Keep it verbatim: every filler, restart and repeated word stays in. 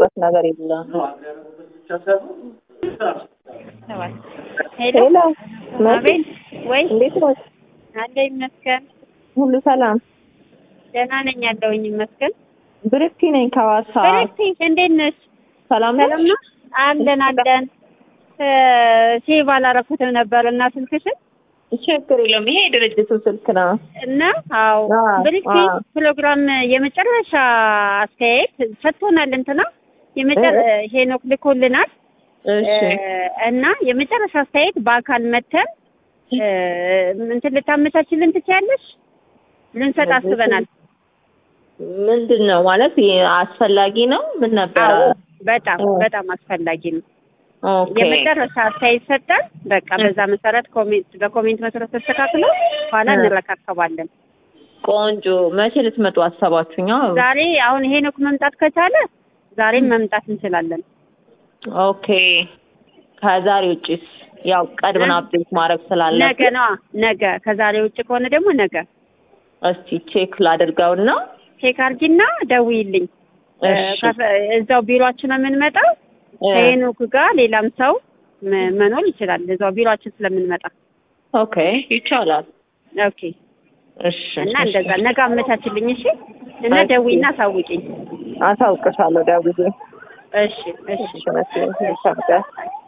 የሚያስቸግሩበት ነገር የለም። ሄሎ ሄሎ አቤት። ወይ እንዴት ነው? አለ ይመስገን። ሁሉ ሰላም? ደህና ነኝ ያለውኝ ይመስገን። ብርክቲ ነኝ ከዋሳ። ብርክቲ እንዴት ነሽ? ሰላም ሰላም ነው አለን አለን። ሴቭ አላረኩትም ነበር እና ስልክሽን ችግር የለውም። ይሄ የድርጅቱ ስልክ ነው እና አዎ ብርክቲ ፕሮግራም የመጨረሻ አስተያየት ሰጥቶናል። እንትና የመጨረ ሄኖክ ልኮልናል። እሺ እና የመጨረሻ አስተያየት በአካል መተን እንትን ልታመቻችልን ትችያለሽ? ልንሰጥ አስበናል። ምንድን ነው ማለት አስፈላጊ ነው? ምን ነበር? በጣም በጣም አስፈላጊ ነው። ኦኬ የመጨረሻ አስተያየት ሰጠን። በቃ በዛ መሰረት ኮሜንት በኮሜንት መሰረት ተስተካክሎ ኋላ እንረካከባለን። ቆንጆ። መቼ ልትመጡ አሰባችሁኛ? ዛሬ አሁን ሄኖክ መምጣት ከቻለ ዛሬም መምጣት እንችላለን። ኦኬ። ከዛሬ ውጭስ ያው ቀድመን አፕዴት ማድረግ ስላለብን ነገ ነው። ነገ ከዛሬ ውጭ ከሆነ ደግሞ ነገ እስቲ ቼክ ላድርገውና ቼክ አድርጊና ደውይልኝ። እዛው ቢሮአችን ነው የምንመጣው። ከሄኖክ ጋር ሌላም ሰው መኖር ይችላል እዛው ቢሮአችን ስለምንመጣ። ኦኬ ይቻላል። ኦኬ እሺ። እና እንደዛ ነገ አመቻችልኝ። እሺ። እና ደውይና አሳውቂኝ። አሳውቅሻለሁ ደውዬ። እሺ እሺ። እሺ።